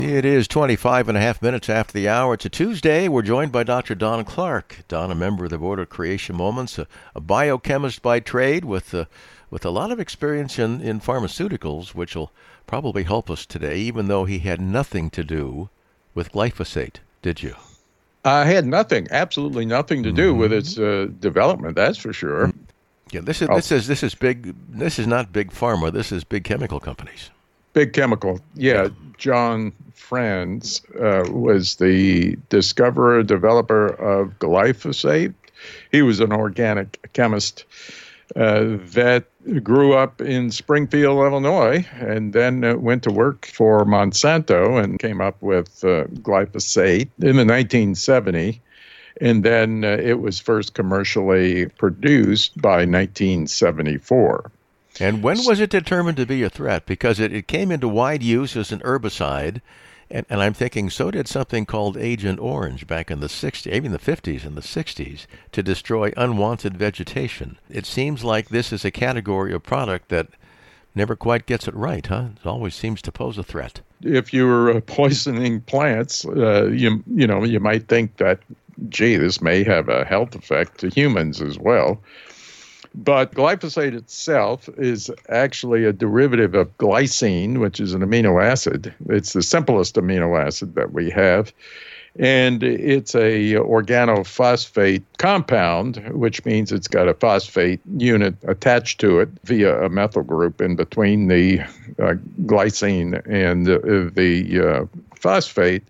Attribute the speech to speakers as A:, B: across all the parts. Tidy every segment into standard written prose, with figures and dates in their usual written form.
A: It is 25 and a half minutes after the hour. It's a Tuesday. We're joined by Dr. Don Clark. Don, a member of the Board of Creation Moments, a biochemist by trade with a lot of experience in pharmaceuticals, which will probably help us today, even though he had nothing to do with glyphosate, did you?
B: I had nothing, absolutely nothing to do with its development, that's for sure.
A: Yeah, this is big. This is not big pharma. This is big chemical companies.
B: Big chemical, yeah. John Franz was the discoverer, developer of glyphosate. He was an organic chemist that grew up in Springfield, Illinois, and then went to work for Monsanto and came up with glyphosate in the 1970s. And then it was first commercially produced by 1974.
A: And when was it determined to be a threat? Because it came into wide use as an herbicide, and I'm thinking so did something called Agent Orange back in the 60s, even the 50s and the 60s, to destroy unwanted vegetation. It seems like this is a category of product that never quite gets it right, huh? It always seems to pose a threat.
B: If you're poisoning plants, you might think that, gee, this may have a health effect to humans as well. But glyphosate itself is actually a derivative of glycine, which is an amino acid. It's the simplest amino acid that we have. And it's a organophosphate compound, which means it's got a phosphate unit attached to it via a methyl group in between the glycine and the phosphate.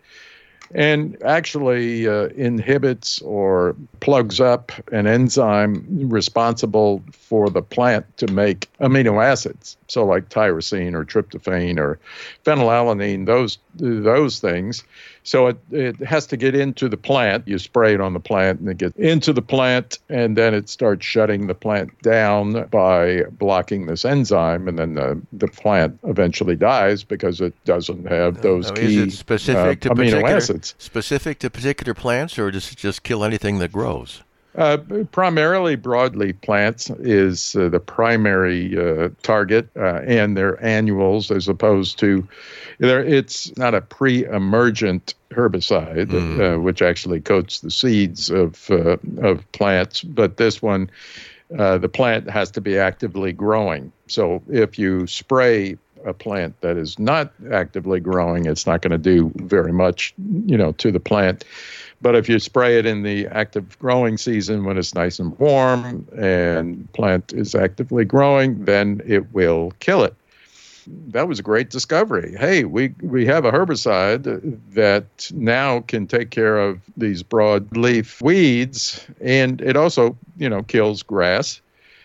B: And actually inhibits or plugs up an enzyme responsible for the plant to make amino acids. So like tyrosine or tryptophan or phenylalanine, those things. So it has to get into the plant. You spray it on the plant and it gets into the plant, and then it starts shutting the plant down by blocking this enzyme, and then the plant eventually dies because it doesn't have those key
A: is it specific to
B: amino acids.
A: Specific to particular plants, or does it just kill anything that grows?
B: Primarily broadleaf plants is the primary target, and their annuals, as opposed to, it's not a pre-emergent herbicide, which actually coats the seeds of plants, but this one, the plant has to be actively growing. So if you spray a plant that is not actively growing, it's not going to do very much, to the plant. But if you spray it in the active growing season when it's nice and warm and plant is actively growing, then it will kill it. That was a great discovery. Hey, we have a herbicide that now can take care of these broadleaf weeds, and it also, kills grass.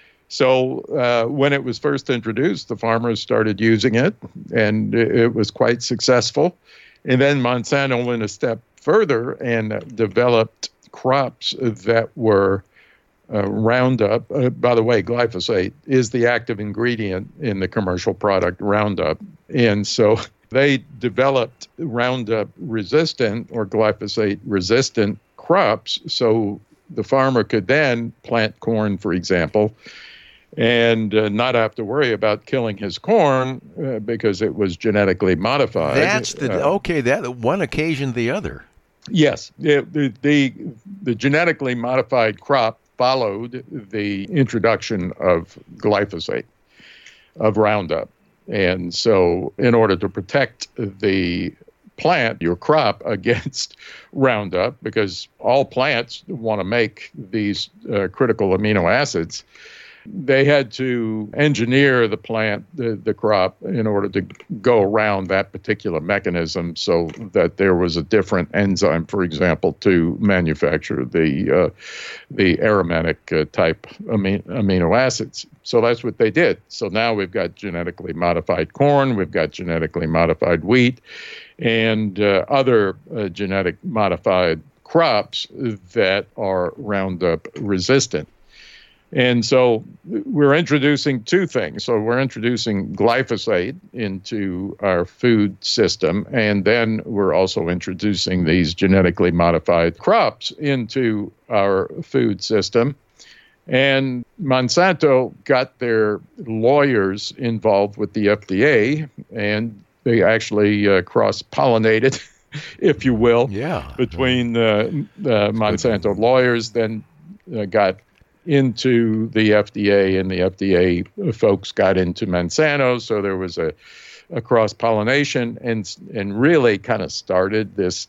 B: So when it was first introduced, the farmers started using it, and it was quite successful. And then Monsanto went a step further and developed crops that were Roundup. By the way, glyphosate is the active ingredient in the commercial product Roundup. And so they developed Roundup resistant or glyphosate resistant crops, so the farmer could then plant corn, for example, and not have to worry about killing his corn because it was genetically modified.
A: That's that one occasioned the other.
B: Yes, the genetically modified crop followed the introduction of glyphosate, of Roundup. And so in order to protect the plant, your crop, against Roundup, because all plants want to make these critical amino acids, they had to engineer the plant, the crop, in order to go around that particular mechanism so that there was a different enzyme, for example, to manufacture the aromatic type amino acids. So that's what they did. So now we've got genetically modified corn, we've got genetically modified wheat, and other genetic modified crops that are Roundup resistant. And so we're introducing two things. So we're introducing glyphosate into our food system, and then we're also introducing these genetically modified crops into our food system. And Monsanto got their lawyers involved with the FDA and They actually cross-pollinated, if you will, between Monsanto lawyers, then got into the FDA, and the FDA folks got into Monsanto. So there was a cross-pollination, and really kind of started this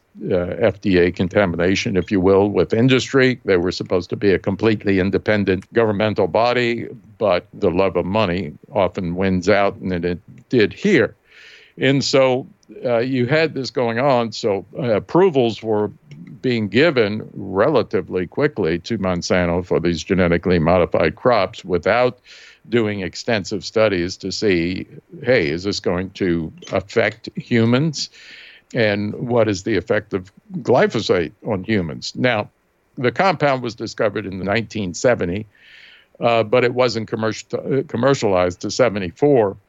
B: FDA contamination, if you will, with industry. They were supposed to be a completely independent governmental body, but the love of money often wins out, and it did here. And so you had this going on. So approvals were being given relatively quickly to Monsanto for these genetically modified crops without doing extensive studies to see, hey, is this going to affect humans? And what is the effect of glyphosate on humans? Now, the compound was discovered in 1970, but it wasn't commercialized to 74.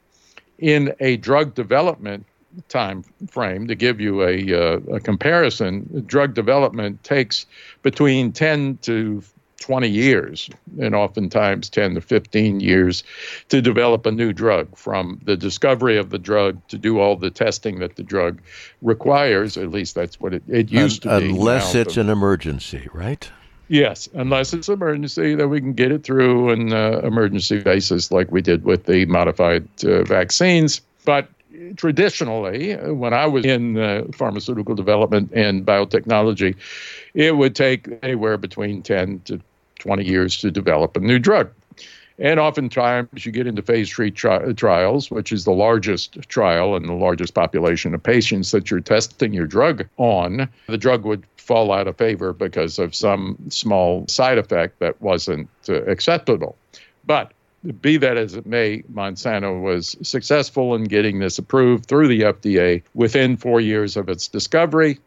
B: In a drug development time frame, to give you a comparison, drug development takes between 10 to 20 years, and oftentimes 10 to 15 years to develop a new drug, from the discovery of the drug to do all the testing that the drug requires. At least that's what it used to be.
A: Unless it's an emergency, right?
B: Yes, unless it's emergency, that we can get it through an emergency basis like we did with the modified vaccines. But traditionally, when I was in pharmaceutical development and biotechnology, it would take anywhere between 10 to 20 years to develop a new drug. And oftentimes you get into phase 3 trials, which is the largest trial and the largest population of patients that you're testing your drug on. The drug would fall out of favor because of some small side effect that wasn't acceptable. But be that as it may, Monsanto was successful in getting this approved through the FDA within 4 years of its discovery.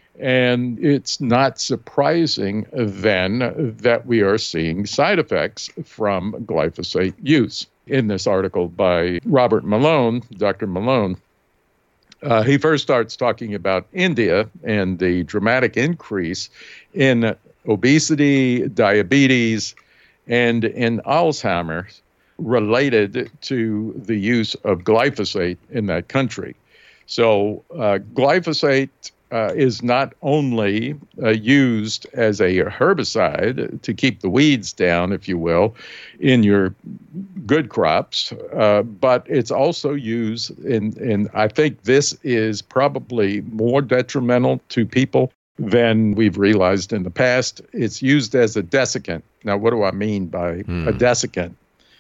B: And it's not surprising then that we are seeing side effects from glyphosate use. In this article by Robert Malone, Dr. Malone, he first starts talking about India and the dramatic increase in obesity, diabetes, and in Alzheimer's related to the use of glyphosate in that country. So glyphosate is not only used as a herbicide to keep the weeds down, if you will, in your good crops, but it's also used in I think this is probably more detrimental to people than we've realized in the past. It's used as a desiccant. Now, what do I mean by a desiccant?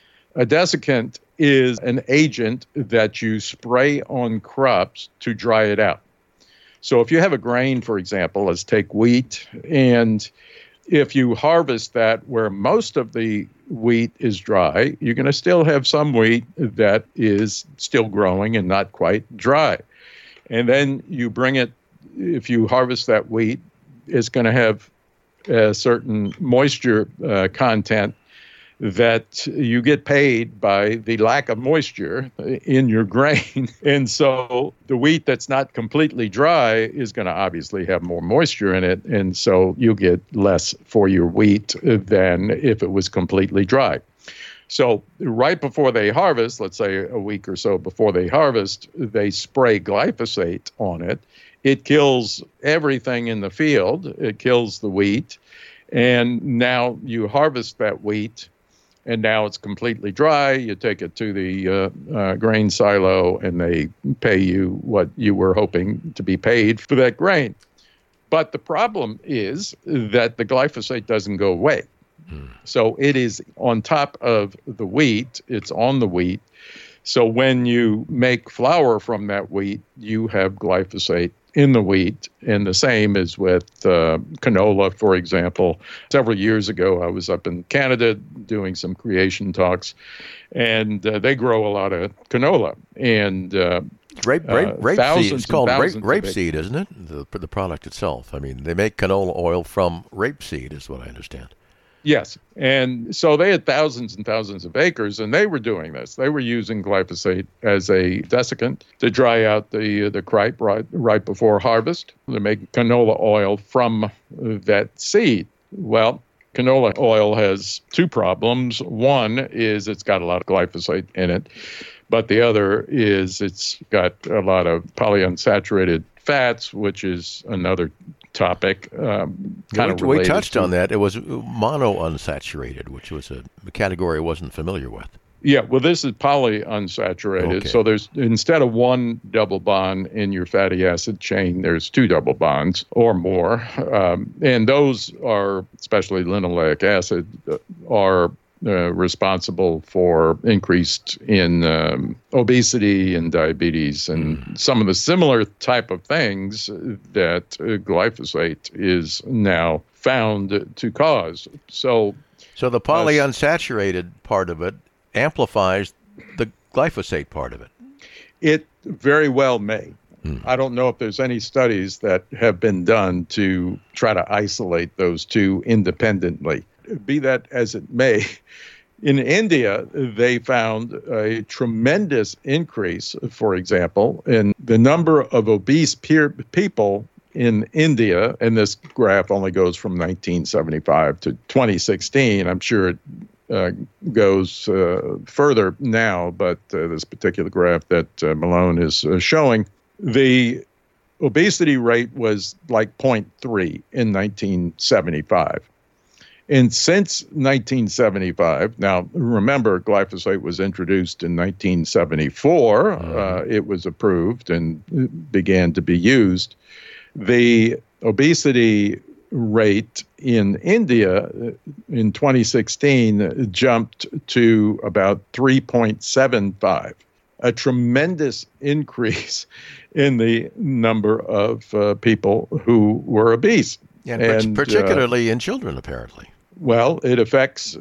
B: A desiccant is an agent that you spray on crops to dry it out. So if you have a grain, for example, let's take wheat, and if you harvest that where most of the wheat is dry, you're going to still have some wheat that is still growing and not quite dry. And then you bring it, if you harvest that wheat, it's going to have a certain moisture content that you get paid by the lack of moisture in your grain. And so the wheat that's not completely dry is going to obviously have more moisture in it. And so you get less for your wheat than if it was completely dry. So right before they harvest, let's say a week or so before they harvest, they spray glyphosate on it. It kills everything in the field. It kills the wheat. And now you harvest that wheat, and now it's completely dry. You take it to the grain silo, and they pay you what you were hoping to be paid for that grain. But the problem is that the glyphosate doesn't go away. So it is on top of the wheat. It's on the wheat. So when you make flour from that wheat, you have glyphosate in the wheat. And the same is with canola, for example. Several years ago, I was up in Canada doing some creation talks, and they grow a lot of canola. And
A: rapeseed. It's called rapeseed, isn't it? The product itself. I mean, they make canola oil from rapeseed, is what I understand.
B: Yes. And so they had thousands and thousands of acres, and they were doing this. They were using glyphosate as a desiccant to dry out the cripe right before harvest. They make canola oil from that seed. Well, canola oil has two problems. One is it's got a lot of glyphosate in it. But the other is it's got a lot of polyunsaturated fats, which is another topic.
A: We touched on that. It was monounsaturated, which was a category I wasn't familiar with.
B: Yeah, well, this is polyunsaturated.
A: Okay.
B: So there's, instead of one double bond in your fatty acid chain, there's two double bonds or more. And those are, especially linoleic acid, are responsible for increased in obesity and diabetes and some of the similar type of things that glyphosate is now found to cause. So
A: the polyunsaturated part of it amplifies the glyphosate part of it.
B: It very well may. I don't know if there's any studies that have been done to try to isolate those two independently. Be that as it may, in India, they found a tremendous increase, for example, in the number of obese people in India, and this graph only goes from 1975 to 2016. I'm sure it goes further now, but this particular graph that Malone is showing, the obesity rate was like 0.3 in 1975. And since 1975, now remember, glyphosate was introduced in 1974. It was approved and began to be used. The obesity rate in India in 2016 jumped to about 3.75, a tremendous increase in the number of people who were obese.
A: And particularly in children, apparently.
B: Well, it affects,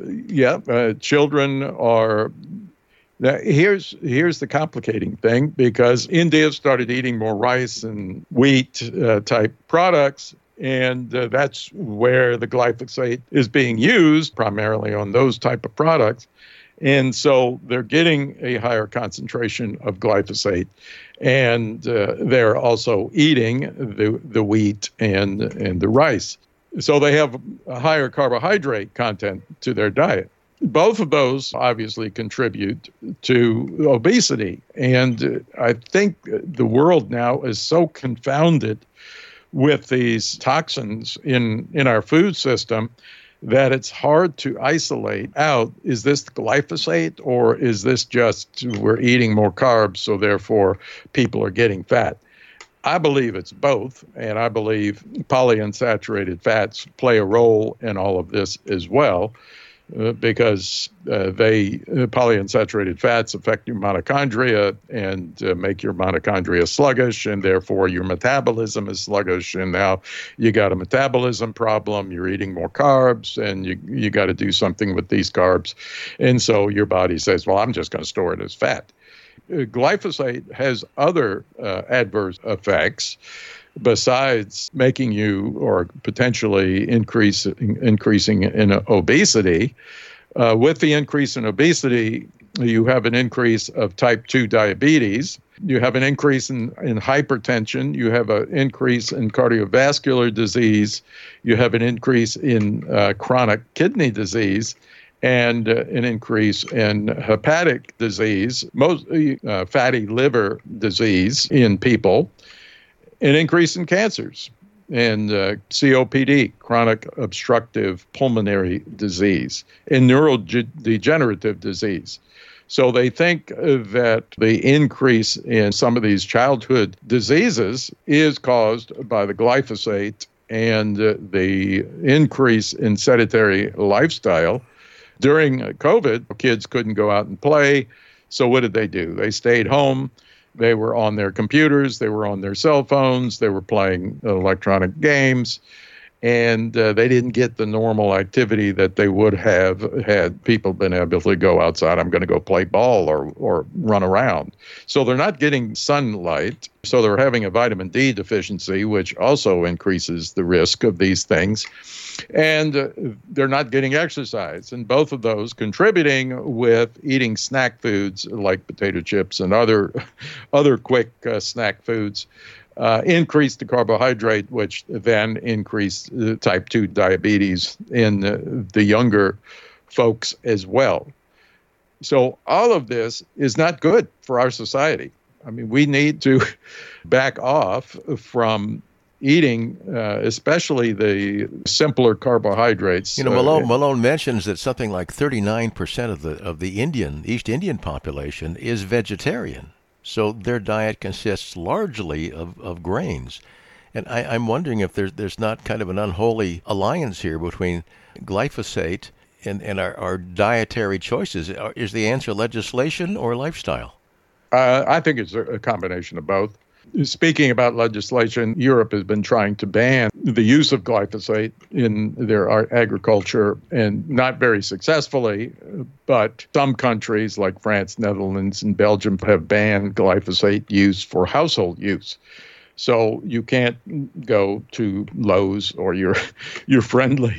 B: children are. Now, here's the complicating thing, because India started eating more rice and wheat type products, and that's where the glyphosate is being used, primarily on those type of products. And so they're getting a higher concentration of glyphosate, and they're also eating the wheat and the rice. So they have a higher carbohydrate content to their diet. Both of those obviously contribute to obesity. And I think the world now is so confounded with these toxins in our food system that it's hard to isolate out, is this glyphosate or is this just we're eating more carbs, so therefore people are getting fat? I believe it's both, and I believe polyunsaturated fats play a role in all of this as well, because polyunsaturated fats affect your mitochondria and make your mitochondria sluggish, and therefore your metabolism is sluggish, and now you got a metabolism problem. You're eating more carbs, and you got to do something with these carbs, and so your body says, well, I'm just going to store it as fat. Glyphosate has other adverse effects besides making you or potentially increasing in obesity. With the increase in obesity, you have an increase of type 2 diabetes. You have an increase in hypertension. You have an increase in cardiovascular disease. You have an increase in chronic kidney disease, and an increase in hepatic disease, mostly fatty liver disease in people, an increase in cancers, and COPD, chronic obstructive pulmonary disease, and neurodegenerative disease. So they think that the increase in some of these childhood diseases is caused by the glyphosate and the increase in sedentary lifestyle. During COVID, kids couldn't go out and play. So what did they do? They stayed home. They were on their computers. They were on their cell phones. They were playing electronic games. And they didn't get the normal activity that they would have had people been able to go outside. I'm going to go play ball or run around. So they're not getting sunlight. So they're having a vitamin D deficiency, which also increases the risk of these things. And they're not getting exercise. And both of those contributing with eating snack foods like potato chips and other quick snack foods. Increase the carbohydrate, which then increased type 2 diabetes in the younger folks as well. So all of this is not good for our society. I mean, we need to back off from eating, especially the simpler carbohydrates.
A: Malone mentions that something like 39% of the East Indian population is vegetarian. So their diet consists largely of grains. And I'm wondering if there's not kind of an unholy alliance here between glyphosate and our dietary choices. Is the answer legislation or lifestyle?
B: I think it's a combination of both. Speaking about legislation, Europe has been trying to ban the use of glyphosate in their agriculture, and not very successfully. But some countries like France, Netherlands, and Belgium have banned glyphosate use for household use. So you can't go to Lowe's or your friendly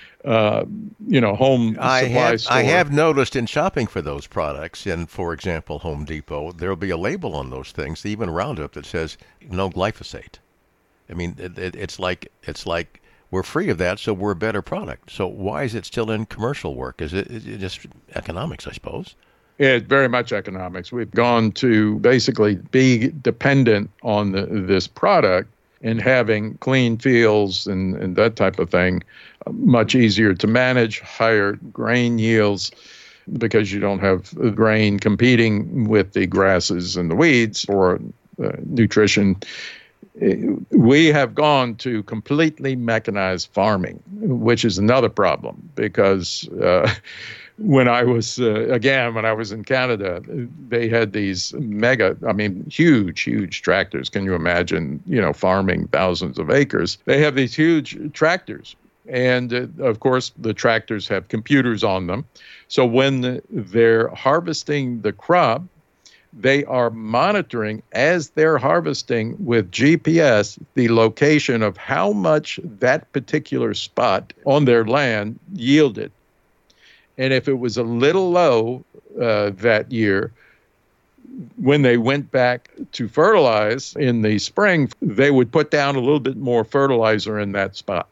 B: home supply store.
A: I have noticed in shopping for those products, in, for example, Home Depot, there'll be a label on those things, even Roundup, that says no glyphosate. I mean, it's like we're free of that, so we're a better product. So why is it still in commercial work? Is it just economics, I suppose?
B: It's very much economics. We've gone to basically be dependent on this product, and having clean fields and that type of thing, much easier to manage, higher grain yields, because you don't have grain competing with the grasses and the weeds for nutrition. We have gone to completely mechanized farming, which is another problem, because when I was in Canada, they had these huge tractors. Can you imagine, farming thousands of acres? They have these huge tractors. And of course, the tractors have computers on them. So when they're harvesting the crop, they are monitoring, as they're harvesting with GPS, the location of how much that particular spot on their land yielded. And if it was a little low that year, when they went back to fertilize in the spring, they would put down a little bit more fertilizer in that spot.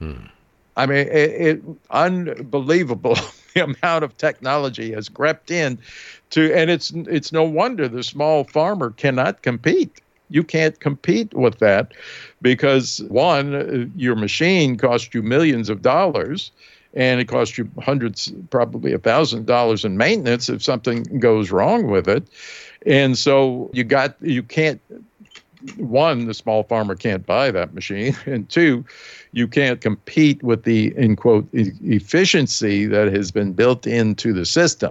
B: I mean, it unbelievable the amount of technology has crept in and it's no wonder the small farmer cannot compete. You can't compete with that because, one, your machine costs you millions of dollars, and it costs you hundreds, probably $1,000 in maintenance if something goes wrong with it. And so you can't, one, the small farmer can't buy that machine, and two, you can't compete with the, in quote, efficiency that has been built into the system.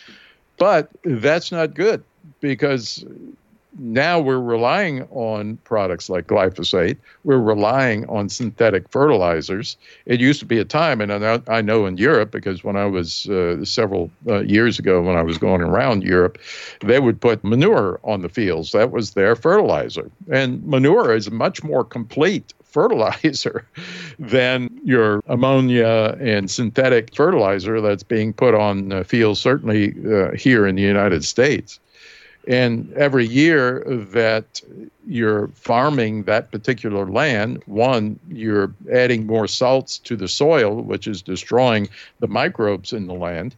B: But that's not good, because now we're relying on products like glyphosate. We're relying on synthetic fertilizers. It used to be a time, and I know in Europe, because when I was several years ago, when I was going around Europe, they would put manure on the fields. That was their fertilizer. And manure is a much more complete fertilizer than your ammonia and synthetic fertilizer that's being put on fields, certainly here in the United States. And every year that you're farming that particular land, one, you're adding more salts to the soil, which is destroying the microbes in the land.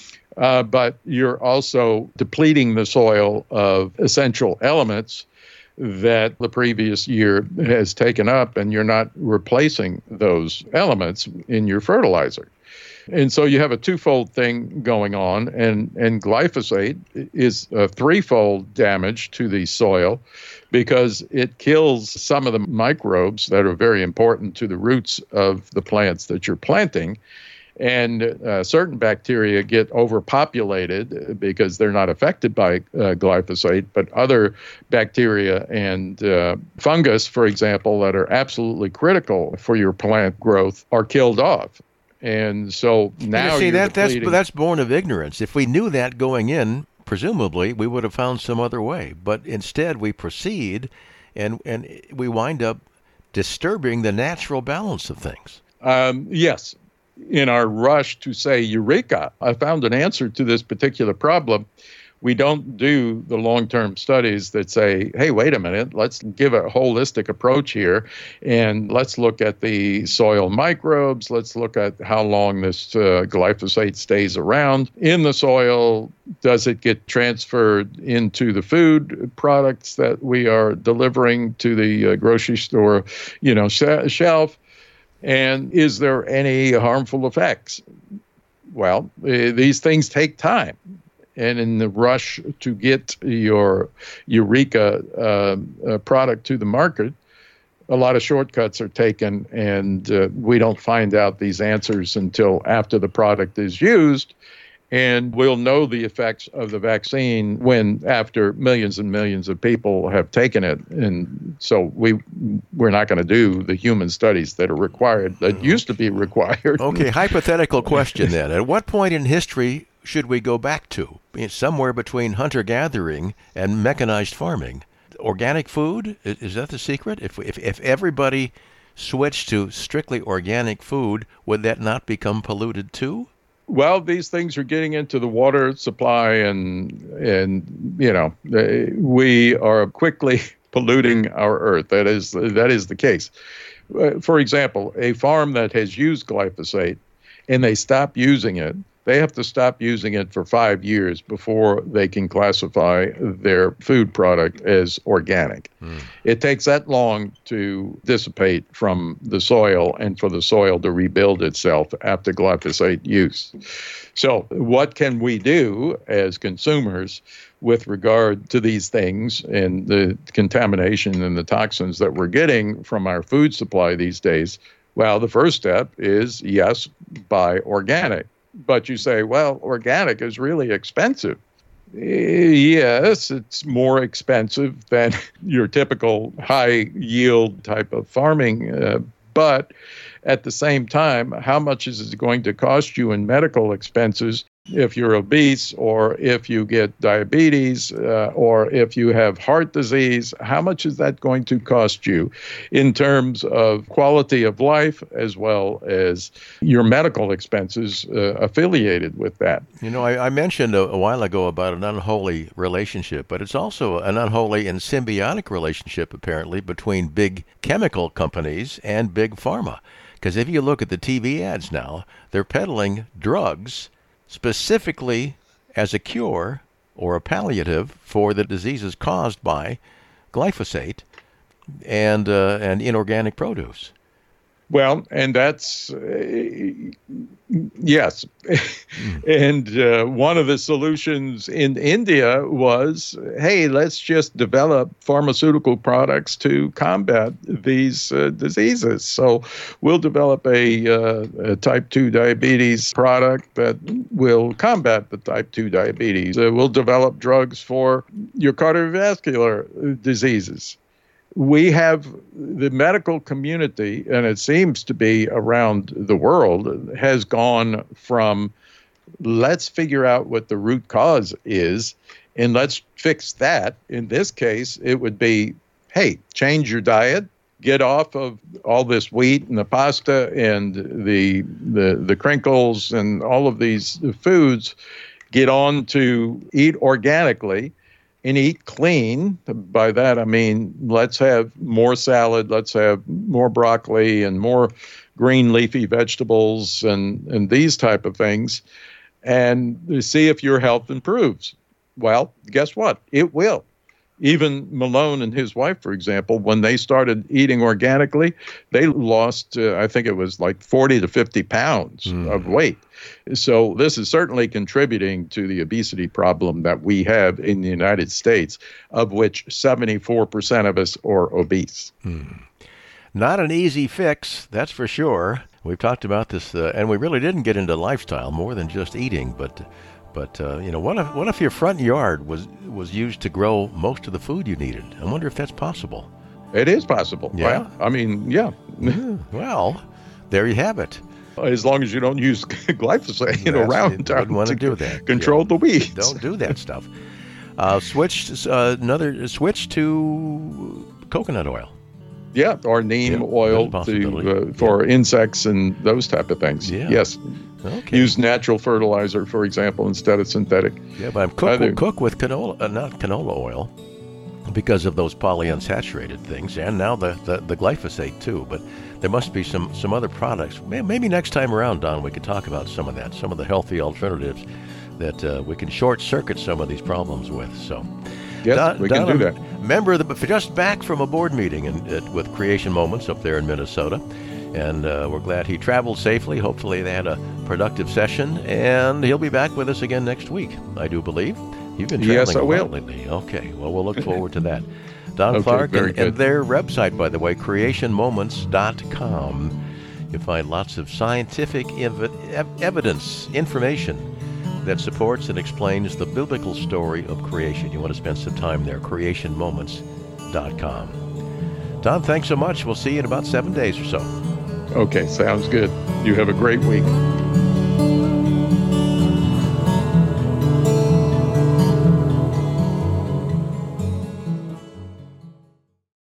B: But you're also depleting the soil of essential elements that the previous year has taken up, and you're not replacing those elements in your fertilizer. And so you have a twofold thing going on, and glyphosate is a threefold damage to the soil, because it kills some of the microbes that are very important to the roots of the plants that you're planting. And certain bacteria get overpopulated because they're not affected by glyphosate, but other bacteria and fungus, for example, that are absolutely critical for your plant growth are killed off. And so now
A: that's born of ignorance. If we knew that going in, presumably we would have found some other way. But instead we proceed, and we wind up disturbing the natural balance of things.
B: Yes. In our rush to say, Eureka, I found an answer to this particular problem, we don't do the long-term studies that say, hey, wait a minute, let's give a holistic approach here, and let's look at the soil microbes, let's look at how long this glyphosate stays around in the soil. Does it get transferred into the food products that we are delivering to the grocery store, shelf? And is there any harmful effects? Well, these things take time. And in the rush to get your Eureka product to the market, a lot of shortcuts are taken, and we don't find out these answers until after the product is used. And we'll know the effects of the vaccine after millions and millions of people have taken it. And so we're not going to do the human studies that are required, that used to be required.
A: Okay, hypothetical question then. At what point in history should we go back to? Somewhere between hunter-gathering and mechanized farming. Organic food, is that the secret? If everybody switched to strictly organic food, would that not become polluted too?
B: Well, these things are getting into the water supply, and we are quickly polluting our earth. That is the case. For example, a farm that has used glyphosate and they stop using it, they have to stop using it for 5 years before they can classify their food product as organic. It takes that long to dissipate from the soil and for the soil to rebuild itself after glyphosate use. So what can we do as consumers with regard to these things and the contamination and the toxins that we're getting from our food supply these days? Well, the first step is, yes, buy organic. But you say, well, organic is really expensive. Yes, it's more expensive than your typical high yield type of farming. But at the same time, how much is it going to cost you in medical expenses if you're obese, or if you get diabetes, or if you have heart disease? How much is that going to cost you in terms of quality of life, as well as your medical expenses affiliated with that?
A: I mentioned a while ago about an unholy relationship, but it's also an unholy and symbiotic relationship, apparently, between big chemical companies and big pharma. Because if you look at the TV ads now, they're peddling drugs specifically as a cure or a palliative for the diseases caused by glyphosate and inorganic produce.
B: Well, and that's, yes. And one of the solutions in India was, hey, let's just develop pharmaceutical products to combat these diseases. So we'll develop a type 2 diabetes product that will combat the type 2 diabetes. We'll develop drugs for your cardiovascular diseases. We have the medical community, and it seems to be around the world, has gone from let's figure out what the root cause is and let's fix that. In this case, it would be, hey, change your diet, get off of all this wheat and the pasta and the crinkles and all of these foods, get on to eat organically and eat clean. By that, I mean, let's have more salad, let's have more broccoli and more green leafy vegetables and these type of things, and see if your health improves. Well, guess what? It will. Even Malone and his wife, for example, when they started eating organically, they lost, I think it was like 40 to 50 pounds of weight. So this is certainly contributing to the obesity problem that we have in the United States, of which 74% of us are obese.
A: Not an easy fix, that's for sure. We've talked about this, and we really didn't get into lifestyle more than just eating, but what if your front yard was used to grow most of the food you needed? I wonder if that's possible.
B: It is possible.
A: Yeah.
B: Well, I mean, yeah.
A: Well, there you have it.
B: As long as you don't use glyphosate around town
A: want to do that.
B: Control the weeds.
A: Don't do that stuff. Switch to coconut oil.
B: Yeah, or neem oil for insects and those type of things.
A: Yeah.
B: Yes.
A: Okay.
B: Use natural fertilizer, for example, instead of synthetic.
A: Yeah, but cook with canola, not canola oil, because of those polyunsaturated things, and now the glyphosate too. But there must be some other products. Maybe next time around, Don, we could talk about some of that, some of the healthy alternatives that we can short circuit some of these problems with. So.
B: Yes, we can do that.
A: Member of just back from a board meeting with Creation Moments up there in Minnesota, and we're glad he traveled safely. Hopefully they had a productive session, and he'll be back with us again next week, I do believe. You've been traveling a lot lately. Okay, well, we'll look forward to that. Don Clark, and their website, by the way, creationmoments.com. You find lots of scientific evidence, information that supports and explains the biblical story of creation. You want to spend some time there, creationmoments.com. Don, thanks so much. We'll see you in about 7 days or so.
B: Okay, sounds good. You have a great week.